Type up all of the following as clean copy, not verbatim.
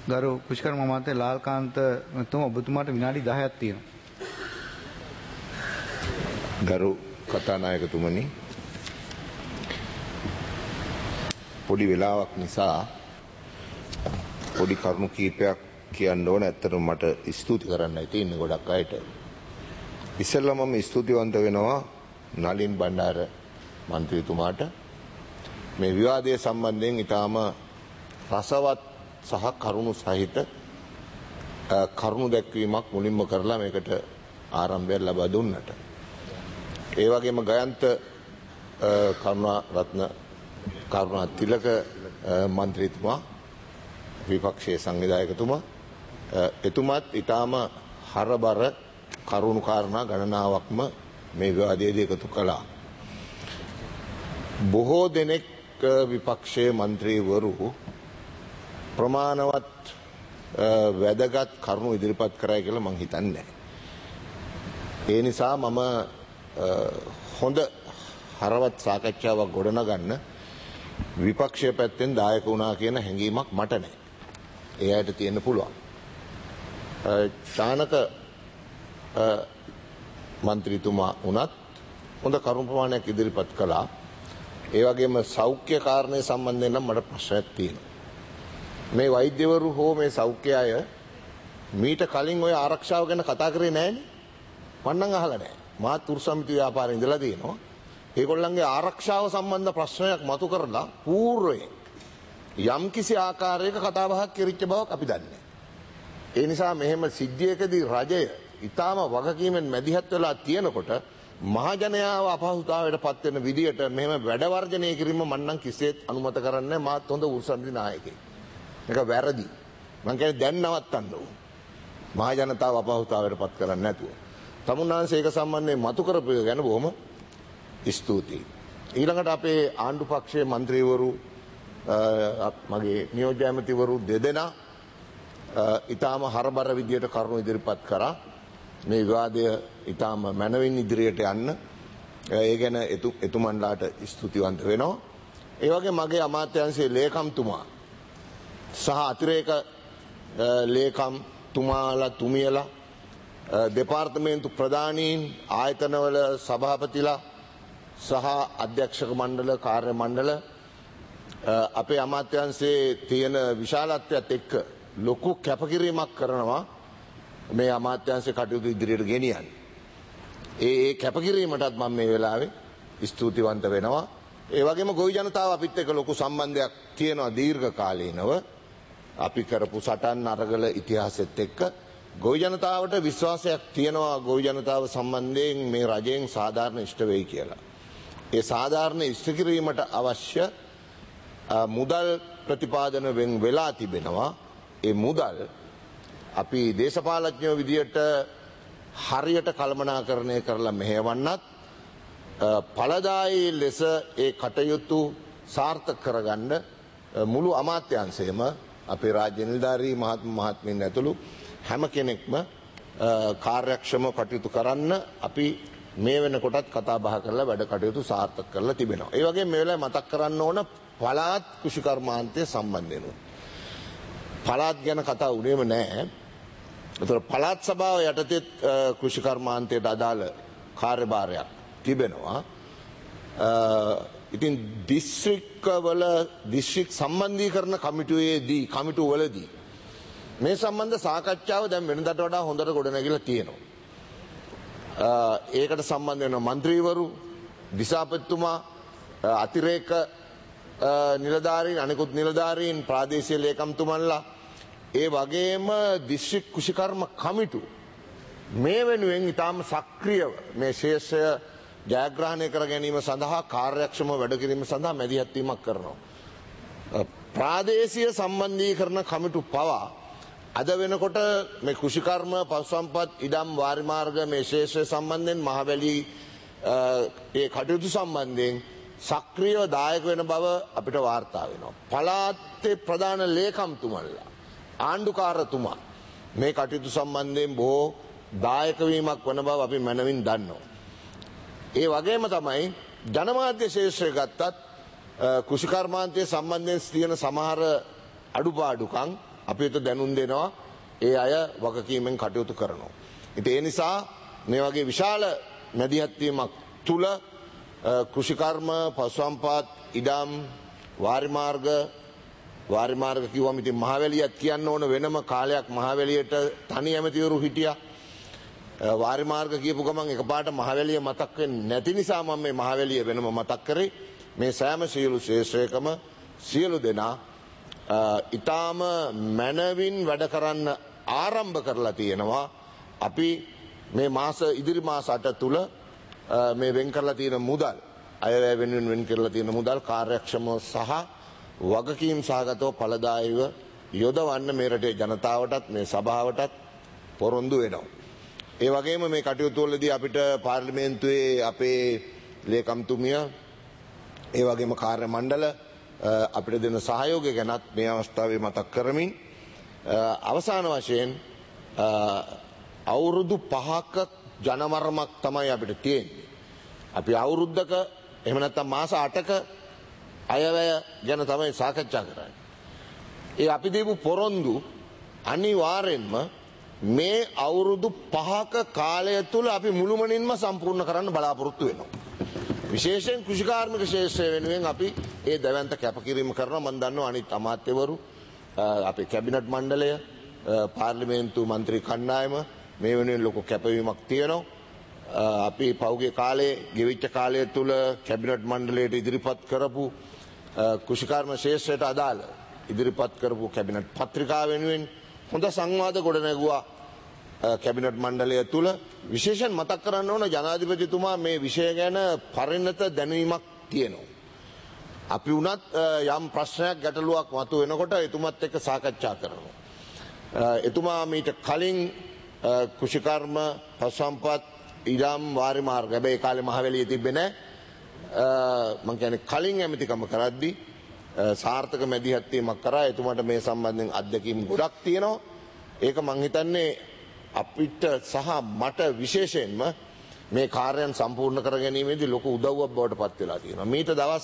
ගරු කුෂ්කර්ම මහත්තයා ලාල්කාන්ත මහතුමා ඔබතුමාට විනාඩි 10ක් තියෙනවා. ගරු කතානායකතුමනි, පොඩි වෙලාවක් නිසා පොඩි කරුණු කීපයක් කියන්න ඕන. ඇත්තටම මට ස්තුති කරන්නයි තියෙන්නේ ගොඩක් අයට. ඉස්සෙල්ලාම මම ස්තුතිවන්ත වෙනවා නලින් බණ්ඩාර මන්ත්‍රීතුමාට මේ විවාදයේ සම්බන්ධයෙන් ඊටාම රසවත් සහ කරුණු සහිත කරුණු දැක්වීමක් මුලින්ම කරලා මේකට ආරම්භය ලබා දුන්නට. ඒ වගේම ගයන්ත කරුණා තිලක මන්ත්‍රීතුමා විපක්ෂයේ සංවිධායකතුමා එතුමත් ඊටාම හරබර කරුණු කාරණා ගණනාවක්ම මේ විවාදයේදී එකතු කළා. බොහෝ දෙනෙක් විපක්ෂයේ මන්ත්‍රීවරු ප්‍රමාණවත් වැදගත් කරුණු ඉදිරිපත් කරයි කියලා මම හිතන්නේ නැහැ. ඒ නිසා මම හොඳ හරවත් සාකච්ඡාවක් ගොඩනගන්න විපක්ෂයේ පැත්තෙන් දායක වුණා කියන හැඟීමක් මට නැහැ. ඒ අයට තියෙන්න පුළුවන්. ශානක මන්ත්‍රීතුමා වුණත් හොඳ කරුණු ප්‍රමාණයක් ඉදිරිපත් කළා. ඒ වගේම සෞඛ්‍ය කාරණේ සම්බන්ධයෙන් නම් මට ප්‍රශ්නයක් තියෙනවා. මේ වෛද්‍යවරු හෝ මේ සෞඛ්‍ය අය මීට කලින් ওই ආරක්ෂාව ගැන කතා කරේ නැහැනේ. මම නම් අහලා නැහැ. මාත් තුරු සමිති ව්‍යාපාරේ ඉඳලා තියෙනවා. ඒගොල්ලන්ගේ ආරක්ෂාව සම්බන්ධ ප්‍රශ්නයක් මතු කරලා පූර්වයෙන් යම්කිසි ආකාරයක කතා බහක් කෙරිච්ච බවක් අපි දන්නේ. ඒ නිසා මෙහෙම සිද්ධියකදී රජය ඊටාම වගකීමෙන් මැදිහත් වෙලා තියෙනකොට මහජනයාව අපහසුතාවයට පත් වෙන විදියට මෙහෙම වැඩ වර්ජනය කිරීම මම නම් කිසිසේත් අනුමත කරන්නේ නැහැ. මාත් හොඳ උත්සන්නි නායකයෙක්. මේක වැරදි. මම කියන්නේ දැන් නවත්තන්න ඕන. මහජනතාව අපහසුතාවයට පත් කරන්නේ නැතුව. තමුන්නාන්සේ ඒක සම්බන්ධයෙන් මතු කරපු එක ගැන බොහොම ස්තුතියි. ඊළඟට අපේ ආණ්ඩු පක්ෂයේ മന്ത്രിවරු මගේ නියෝජ්‍ය ඇමතිවරු දෙදෙනා ඊටාම හරබර විදියට කරුණු ඉදිරිපත් කරා. මේ විවාදය ඊටාම මනවින් ඉදිරියට යන්න ඒ ගැන එතුමන්ලාට ස්තුතිවන්ත වෙනවා. ඒ වගේ මගේ අමාත්‍යාංශයේ ලේකම්තුමා සහ අතිරේක ලේකම් තුමාලා තුමියලා දෙපාර්තමේන්තු ප්‍රධානීන් ආයතනවල සභාපතිලා සහ අධ්‍යක්ෂක මණ්ඩල කාර්ය මණ්ඩල අපේ අමාත්‍යාංශයේ තියෙන විශාලත්වයත් එක්ක ලොකු කැපකිරීමක් කරනවා මේ අමාත්‍යාංශයේ කටයුතු ඉදිරියට ගෙනියන්න. ඒ කැපකිරීමටත් මම මේ වෙලාවේ ස්තුතිවන්ත වෙනවා. ඒ වගේම ගොවි ජනතාව අපිත් එක්ක ලොකු සම්බන්ධයක් තියෙනවා දීර්ඝ කාලීනව. අපි කරපු සටන් අරගල ඉතිහාසෙත් එක්ක ගොවි ජනතාවට විශ්වාසයක් තියෙනවා ගොවි ජනතාව සම්බන්ධයෙන් මේ රජයෙන් සාධාරණ ඉෂ්ට වෙයි කියලා. ඒ සාධාරණ ඉෂ්ට කිරීමට අවශ්‍ය මුදල් ප්‍රතිපාදන වෙන් වෙලා තිබෙනවා. ඒ මුදල් අපි දේශපාලඥයෝ විදියට හරියට කළමනාකරණය කරලා මෙහෙවන්නත් ඵලදායී ලෙස ඒ කටයුතු සාර්ථක කරගන්න මුළු අමාත්‍යාංශයම අපේ රාජ්‍ය නිලධාරී මහත්මීන් ඇතුළු හැම කෙනෙක්ම කාර්යක්ෂම කටයුතු කරන්න අපි මේ වෙනකොටත් කතා බහ කරලා වැඩ කටයුතු සාර්ථක කරලා තිබෙනවා. ඒ වගේම මේ වෙලාවේ මතක් කරන්න ඕන පළාත් කෘෂිකර්මාන්තය සම්බන්ධයෙන්. පළාත් ගැන කතා වුණේම නැහැ. ඒතර පළාත් සභාව යටතේ කෘෂිකර්මාන්තයට අදාළ කාර්යභාරයක් තිබෙනවා. ඉතින් දිස්ත්‍රික්කවල දිස්ත්‍රික් සම්බන්ධීකරණ කමිටුවලදී මේ සම්බන්ධ සාකච්ඡාව දැන් වෙනදාට වඩා හොඳට ගොඩනැගිලා තියෙනවා. ඒකට සම්බන්ධ වෙන മന്ത്രിවරු, දිසාපතිතුමා, අතිරේක නිලධාරීන්, අනිකුත් නිලධාරීන්, ප්‍රාදේශීය ලේකම්තුමන්ලා, ඒ වගේම දිස්ත්‍රික් කෘෂිකර්ම කමිටු මේ වෙනුවෙන් ඉතාම සක්‍රියව මේ ශේෂය ජයග්‍රහණය කර ගැනීම සඳහා කාර්යක්ෂම වැඩ කිරීම සඳහා මැදිහත් වීමක් කරනවා. ප්‍රාදේශීය සම්බන්ධීකරණ කමිටු පවා අද වෙනකොට මේ කෘෂිකර්ම, පශුසම්පත්, ඉඩම්, වාරිමාර්ග මේ ශේෂය සම්බන්ධයෙන් මහවැලි ඒ කටයුතු සම්බන්ධයෙන් සක්‍රියව දායක වෙන බව අපිට වාර්තා වෙනවා. පළාතේ ප්‍රධාන ලේකම්තුමන්ලා, ආණ්ඩුකාරතුමා මේ කටයුතු සම්බන්ධයෙන් බොහෝ දායක වීමක් වන බව අපි මනවින් දන්නවා. ඒ වගේම තමයි ජනමාධ්‍ය ශේෂ්ත්‍රය ගත්තත් කෘෂිකර්මාන්තයේ සම්බන්ධයෙන් තියෙන සමහර අඩුපාඩුකම් අපි වෙත දැනුම් දෙනවා. ඒ අය වගකීමෙන් කටයුතු කරනවා. ඉතින් ඒ නිසා මේ වගේ විශාල මැදිහත් වීමක් තුල කෘෂිකර්ම, පශුසම්පත්, ඉඩම්, වාරි මාර්ග කිව්වම ඉතින් මහවැලියත් කියන්න ඕන වෙනම කාලයක් මහවැලියට තනි ඇමතිවරු හිටියා. වාරි මාර්ග කියපු ගමන් එකපාරට මහවැලිය මතක් වෙන්නේ නැති නිසා මම මේ මහවැලිය වෙනම මතක් කරේ. මේ සෑම සියලු ශේෂ්ත්‍රයකම සියලු දෙනා ඊටාම මනවින් වැඩ කරන්න ආරම්භ කරලා තියෙනවා. අපි මේ ඉදිරි මාස 8 තුල මේ වෙන් කරලා තියෙන මුදල්, අයවැය වෙනුවෙන් වෙන් කරලා තියෙන මුදල් කාර්යක්ෂමව සහ වගකීම් සහගතව ඵලදායීව යොදවන්න මේ රටේ ජනතාවටත් මේ සභාවටත් පොරොන්දු වෙනවා. ඒ වගේම මේ කටයුතු වලදී අපිට පාර්ලිමේන්තුවේ අපේ ලේකම්තුමිය ඒ වගේම කාර්ය මණ්ඩල අපිට දෙන සහයෝගය ගැනත් මේ අවස්ථාවේ මතක් කරමින් අවසාන වශයෙන් අවුරුදු 5ක ජනවරමක් තමයි අපිට තියෙන්නේ. අපි අවුරුද්දක එහෙම නැත්නම් මාස 8ක අයවැය ගැන තමයි සාකච්ඡා කරන්නේ. ඒ අපි දීපු පොරොන්දු අනිවාර්යෙන්ම මේ අවුරුදු 5ක කාලය තුල අපි මුළුමනින්ම සම්පූර්ණ කරන්න බලාපොරොත්තු වෙනවා. විශේෂයෙන් කෘෂිකාර්මික ශේෂ්ත්‍රය වෙනුවෙන් අපි ඒ දැවැන්ත කැපකිරීම කරනවා. මම දන්නවා අනිත් අමාත්‍යවරු, අපේ කැබිනට් මණ්ඩලය, පාර්ලිමේන්තු මන්ත්‍රී කණ්ඩායම මේ වෙනුවෙන් ලොකු කැපවීමක් තියෙනවා. අපි පෞගේ කාලේ ගෙවිච්ච කාලය තුල කැබිනට් මණ්ඩලයට ඉදිරිපත් කරපු කෘෂිකාර්ම ශේෂ්ත්‍රයට අදාළ ඉදිරිපත් කරපු කැබිනට් පත්‍රිකා වෙනුවෙන් හොඳ සංවාද ගොඩනැගුවා. කැබිනට් මණ්ඩලය තුල විශේෂයෙන් මතක් කරන්න ඕන ජනාධිපතිතුමා මේ විෂය ගැන පරිණත දැනීමක් තියෙනවා. අපි වුණත් යම් ප්‍රශ්නයක් ගැටලුවක් මතු වෙනකොට එතුමත් එක්ක සාකච්ඡා කරනවා. එතුමා මීට කලින් කෘෂිකර්ම, පශුසම්පත්, ඉඩම්, වාරි මාර්ග හැබැයි ඒ කාලේ මහවැලියේ තිබ්බේ නැහැ. මම කියන්නේ කලින් ඇමතිකම කරද්දී සාර්ථක මැදිහත් වීමක් කරා. එතුමාට මේ සම්බන්ධයෙන් අත්දැකීම් ගොඩක් තියෙනවා. ඒක මම හිතන්නේ අපිට සහ මට විශේෂයෙන්ම මේ කාර්යයන් සම්පූර්ණ කර ගැනීමේදී ලොකු උදව්වක් බවට පත් වෙලා තියෙනවා. මීට දවස්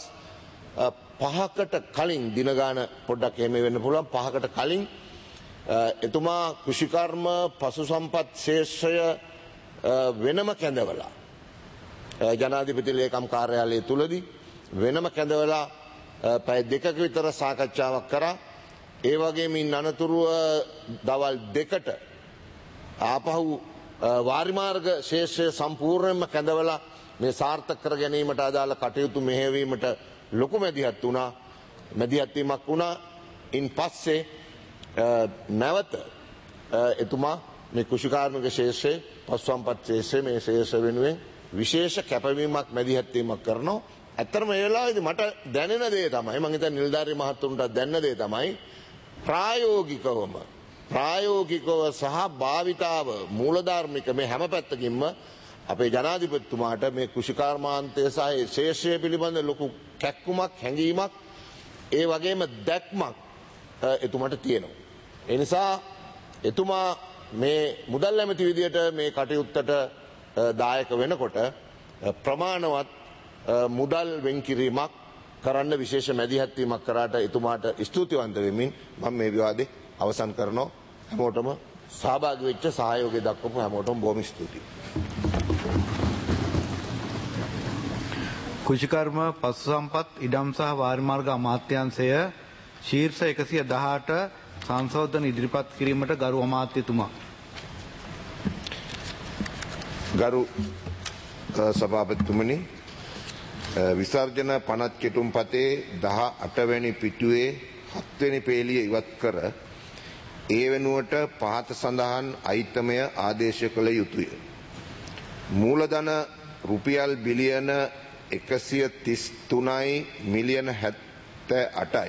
5කට කලින් දින ගාන පොඩ්ඩක් එහෙම වෙන්න පුළුවන්. 5කට කලින් එතුමා කෘෂිකර්ම, පශුසම්පත් ශේෂ්ත්‍රය වෙනම කැඳවලා ජනාධිපති ලේකම් කාර්යාලය තුලදී වෙනම කැඳවලා පැය 2ක විතර සාකච්ඡාවක් කරා. ඒ වගේම ඉන් අනතුරුව දවල් 2ට ආපහු වාරි මාර්ග ශේෂ්ත්‍රය සම්පූර්ණයෙන්ම කැඳවලා මේ සාර්ථක කර ගැනීමට අදාළ කටයුතු මෙහෙයවීමට ලොකු මැදිහත් වීමක් වුණා. ඉන් පස්සේ නැවත එතුමා මේ කෘෂිකාර්මික ශේෂ්ත්‍රයේ, පශුසම්පත් ශේෂ්ත්‍රයේ මේ ශේෂ්ත්‍ර වෙනුවෙන් විශේෂ කැපවීමක් මැදිහත් වීමක් කරනවා. ඇත්තටම මේ වෙලාවේදී මට දැනෙන දේ තමයි, මම හිතන්නේ නිලධාරී මහතුන්ට දැනෙන දේ තමයි ප්‍රායෝගිකව සහ භාවිතාව මූලධාර්මික මේ හැම පැත්තකින්ම අපේ ජනාධිපතිතුමාට මේ කෘෂිකර්මාන්තය සහ ශේෂ්ත්‍රය පිළිබඳ ලොකු කැක්කුමක්, හැඟීමක්, ඒ වගේම දැක්මක් එතුමාට තියෙනවා. ඒ නිසා එතුමා මේ මුදල් ඇමති විදියට මේ කටයුත්තට දායක වෙනකොට ප්‍රමාණවත් මුදල් වෙන්කිරීමක් කරන්න විශේෂ මැදිහත් වීමක් කරාට එතුමාට ස්තුතිවන්ත වෙමින් මම මේ විවාදේ අවසන් කරනවා. හැමෝටම සහභාගී වෙච්ච සහයෝගය දක්වපු හැමෝටම බොහොම ස්තුතියි. කෘෂිකර්ම, පශුසම්පත්, ඉඩම් සහ වාරි මාර්ග අමාත්‍යාංශය ශීර්ෂ 118 සංශෝධන ඉදිරිපත් කිරීමට ගරු අමාත්‍යතුමා. ගරු සභාපතිතුමනි, විසර්ජන පනත් කෙටුම්පතේ 18 වැනි පිටුවේ 7 වෙනි පේලිය ඉවත් කර ඒ වෙනුවට පහත සඳහන් අයිතමය ආදේශ කළ යුතුය. මූලධන රුපියල් බිලියන 133 මිලියන 78යි.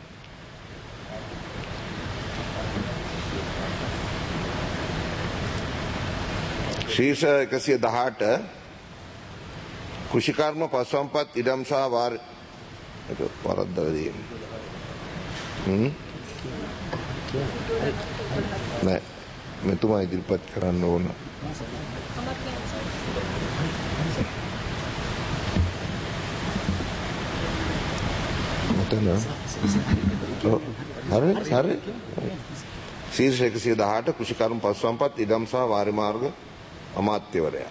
ශීර්ෂ 118 කෘෂිකර්ම, පශුසම්පත්, ඉඩම් සහ වාරි වරද්දවදී නෑ මෙතුමා ඉදිරිපත් කරන්න ඕන. මෙතන හරි. ශීර්ෂ 118 කෘෂිකර්ම පශු සම්පත් ඉඩම් සහ වාරි මාර්ග අමාත්‍යවරයා.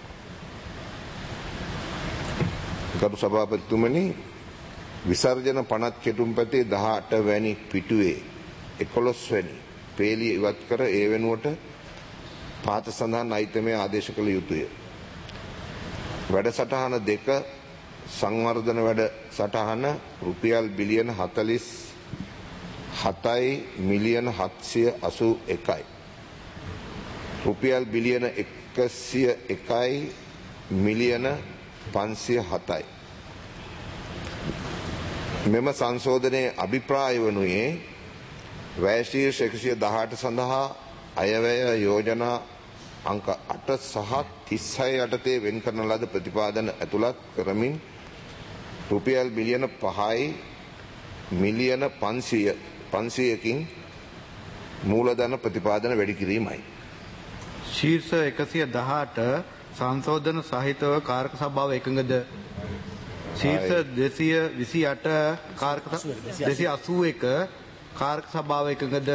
ගරු සභාපතිතුමනි, විසර්ජන පනත් කෙටුම්පතේ 18 වැනි පිටුවේ 11 වැනි පේලිය ඉවත් කර ඒ වෙනුවට පාත සඳහන් අයිතමේ ආදේශ කළ යුතුය. වැඩසටහන 2 සංවර්ධන වැඩසටහන රුපියල් බිලියන 47යි මිලියන 781යි. රුපියල් බිලියන 101යි මිලියන 507යි. මෙම සංශෝධනයේ අභිප්‍රාය වනුයේ වැය ශීර්ෂ 118 සඳහා අයවැය යෝජනා අංක 8 සහ 36 යටතේ වෙන් කරන ලද ප්‍රතිපාදන ඇතුළත් කරමින් රුපියල් බිලියන 5යි මිලියන 500කින් මූලධන ප්‍රතිපාදන වැඩි කිරීමයි. ශීර්ෂ 118 සංශෝධන සහිතව කාරක සභාව එකඟද? ශීර්ෂ 228 කාරක 281 කාරක සභාව එකඟද?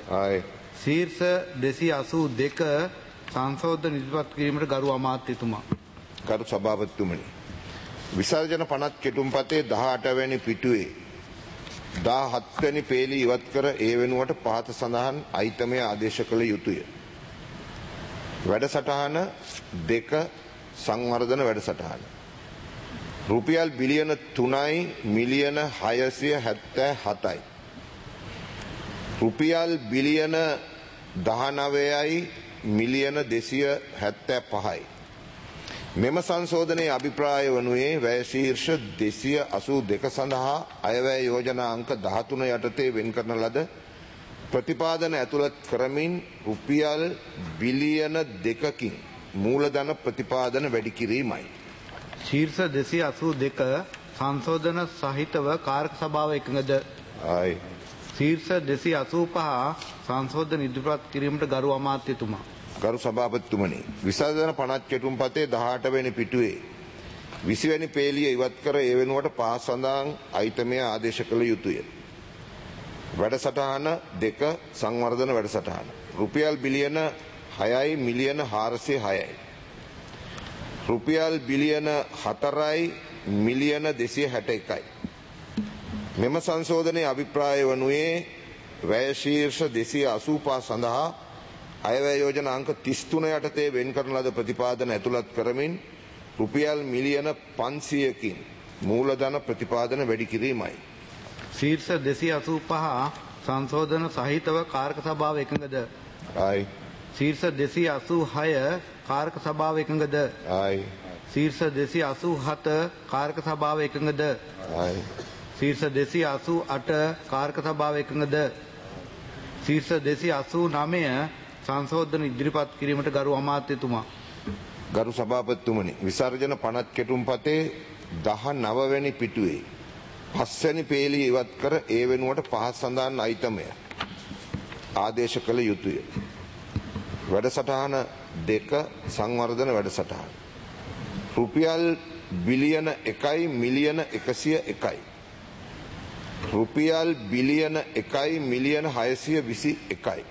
ශීර්ෂ 282 සංශෝධන ඉදිරිපත් කිරීමට ගරු අමාත්‍යතුමා. ගරු සභාපතිතුමනි, විසර්ජන පනත් කෙටුම්පතේ 18 වැනි පිටුවේ 17 වැනි පේලී ඉවත් කර ඒ වෙනුවට පහත සඳහන් අයිතමේ ආදේශ කළ යුතුය. වැඩසටහන 2 සංවර්ධන වැඩසටහන රුපියල් බිලියන 3යි මිලියන 677යි. රුපියල් බිලියන 19යි මිලියන 275යි. මෙම සංශෝධනයේ අභිප්‍රාය වනුයේ වැය ශීර්ෂ 282 සඳහා අයවැය යෝජනා අංක 13 යටතේ වෙන් කරන ලද ප්‍රතිපාදන ඇතුළත් කරමින් රුපියල් බිලියන 2කින් මූලධන ප්‍රතිපාදන වැඩි කිරීමයි. ශීර්ෂ 282 සංශෝධන සහිතව කාරක සභාව එකඟද? ශීර්ෂ 285 සංශෝධන ඉදිරිපත් කිරීමට ගරු අමාත්‍යතුමා. ගරු සභාපතිතුමනි, විසර්ජන පනත් කෙටුම්පතේ 18 වැනි පිටුවේ 20 වැනි පේලිය ඉවත් කර ඒ වෙනුවට පහත සඳහන් අයිතමේ ආදේශ කළ යුතුය. වැඩසටහන 2 සංවර්ධන වැඩසටහන රුපියල් බිලියන 6යි මිලියන 406යි. රුපියල් බිලියන 4යි මිලියන 261යි. මෙම සංශෝධනයේ අභිප්‍රාය වනුයේ වැය ශීර්ෂ 285 සඳහා අයවැය යෝජනා අංක 33 යටතේ වෙන් කරන ලද ප්‍රතිපාදන ඇතුළත් කරමින් රුපියල් මිලියන 500කින් මූලධන ප්‍රතිපාදන වැඩි කිරීමයි. ශීර්ෂ 285 සංශෝධන සහිතව කාරක සභාව එකඟද? ශීර්ෂ 286 කාරක සභාව එකඟද? ශීර්ෂ 287 කාරක සභාව එකඟද? ශීර්ෂ 288 කාරක සභාව එකඟද? ශීර්ෂ 289 සංශෝධන ඉදිරිපත් කිරීමට ගරු අමාත්‍යතුමා. ගරු සභාපතිතුමනි, විසර්ජන පනත් කෙටුම්පතේ 19 වැනි පිටුවේ 5 වැනි පේලිය ඉවත් කර ඒ වෙනුවට පහත සඳහන් අයිතමය ආදේශ කළ යුතුය. වැඩසටහන 2 සංවර්ධන වැඩසටහන රුපියල් බිලියන 1යි මිලියන 101යි. රුපියල් බිලියන 1යි මිලියන 621යි.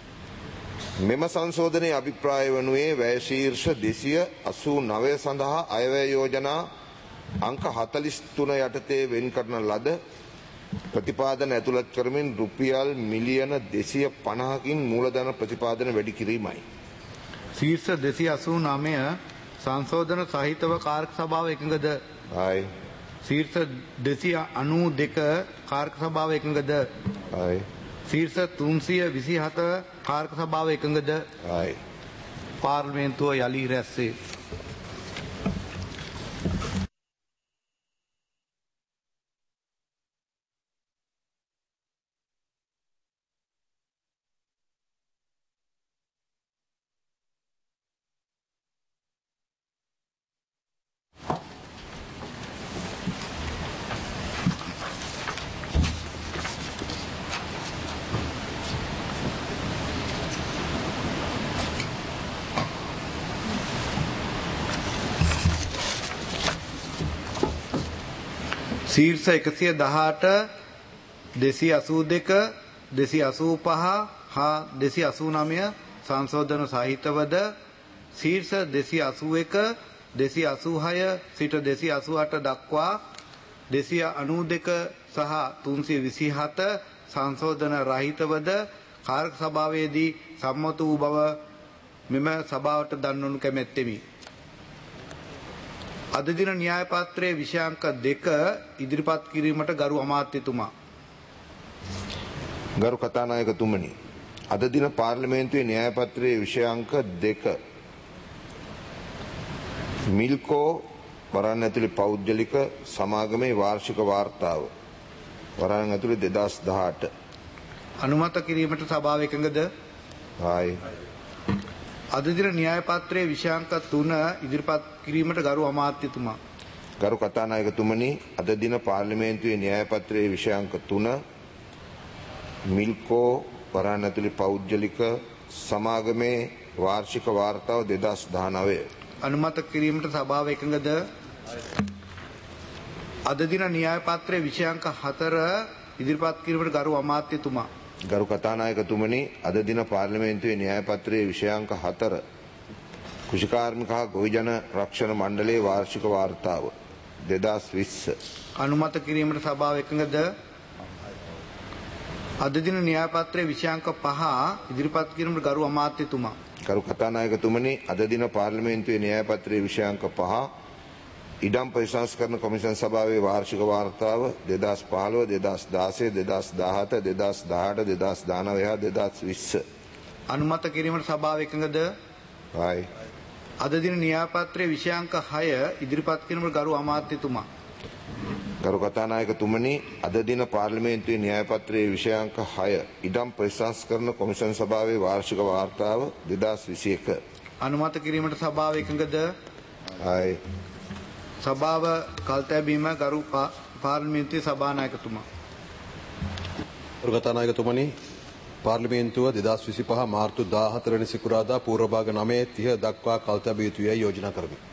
මෙම සංශෝධනයේ අභිප්‍රාය වනුයේ වැය ශීර්ෂ 289 සඳහා අයවැය යෝජනා අංක 43 යටතේ වෙන් කරන ලද ප්‍රතිපාදන ඇතුළත් කරමින් රුපියල් මිලියන 250කින් මූලධන ප්‍රතිපාදන වැඩි කිරීමයි. ශීර්ෂ 289 සංශෝධන සහිතව කාරක සභාව එකඟද? ශීර්ෂ 292 කාරක සභාව එකඟද? ශීර්ෂ 327 කාරක සභාව එකඟද? පාර්ලිමේන්තුව යලි රැස්සේ. ශීර්ෂ 118 282 285 හා 289 සංශෝධන සහිතවද ශීර්ෂ 281 286 සිට 288 දක්වා 292 සහ 327 සංශෝධන රහිතවද කාර්ක සභාවේදී සම්මත වූ බව මෙම සභාවට දන්වනු කැමැත්තෙමි. අද දින න්‍යාය පත්‍රයේ විෂයාංක 2 ඉදිරිපත් කිරීමට ගරු අමාත්‍යතුමා. ගරු කතානායකතුමනි, අද දින පාර්ලිමේන්තුවේ න්‍යාය පත්‍රයේ විෂයාංක 2 මිල්කෝ වරන් ඇතුළේ පෞද්ගලික සමාගමේ වාර්ෂික වාර්තාව වරන් ඇතුළේ 2018 අනුමත කිරීමට සභාව එකඟද? ආයි. අද දින න්‍යාය පත්‍රයේ විෂයාංක 3 ඉදිරිපත් කිරීමට ගරු අමාත්‍යතුමා. ගරු කතානායකතුමනි, අද දින පාර්ලිමේන්තුවේ න්‍යාය පත්‍රයේ විෂයාංක 3 මිල්කෝ වරන් ඇතුළේ පෞද්ගලික සමාගමේ වාර්ෂික වාර්තාව 2019 අනුමත කිරීමට සභාව එකඟද? අද දින න්‍යාය පත්‍රයේ විෂයාංක 4 ඉදිරිපත් කිරීමට ගරු අමාත්‍යතුමා. ගරු කතානායකතුමනි, අද දින පාර්ලිමේන්තුවේ න්‍යාය පත්‍රයේ විෂයාංක 4 කෘෂිකාර්මික හා ගොවිජන රක්ෂණ මණ්ඩලයේ වාර්ෂික වාර්තාව 2020 අනුමත කිරීමට සභාව එකඟද? අද දින න්‍යාය පත්‍රයේ විෂයාංක 5 ඉදිරිපත් කිරීමට ගරු අමාත්‍යතුමා. ගරු කතානායකතුමනි, අද දින පාර්ලිමේන්තුවේ න්‍යාය පත්‍රයේ විෂයාංක 5 ඉඩම් ප්‍රතිසංස්කරණ කොමිෂන් සභාවේ වාර්ෂික වාර්තාව 2015 2016 2017 2018 2019 2020 අනුමත කිරීමට සභාව එකඟද? ආයි. අද දින න්‍යාය පත්‍රයේ විෂයාංක 6 ඉදිරිපත් කිරීමට ගරු අමාත්‍යතුමා. ගරු කතානායකතුමනි, අද දින පාර්ලිමේන්තුවේ න්‍යාය පත්‍රයේ විෂයාංක 6 ඉඩම් ප්‍රතිසංස්කරණ කොමිෂන් සභාවේ වාර්ෂික වාර්තාව 2021 අනුමත කිරීමට සභාව එකඟද? ආයි. සභාව කල්තැබීම ගරු පාර්ලිමේන්තුවේ සභානායකතුමා. ගරු කතානායකතුමනි, පාර්ලිමේන්තුව 2025 මාර්තු 14 වෙනි සිකුරාදා පූර්ව භාග 9:30 දක්වා කල්තැබිය යුතුයි යෝජනා කරමි.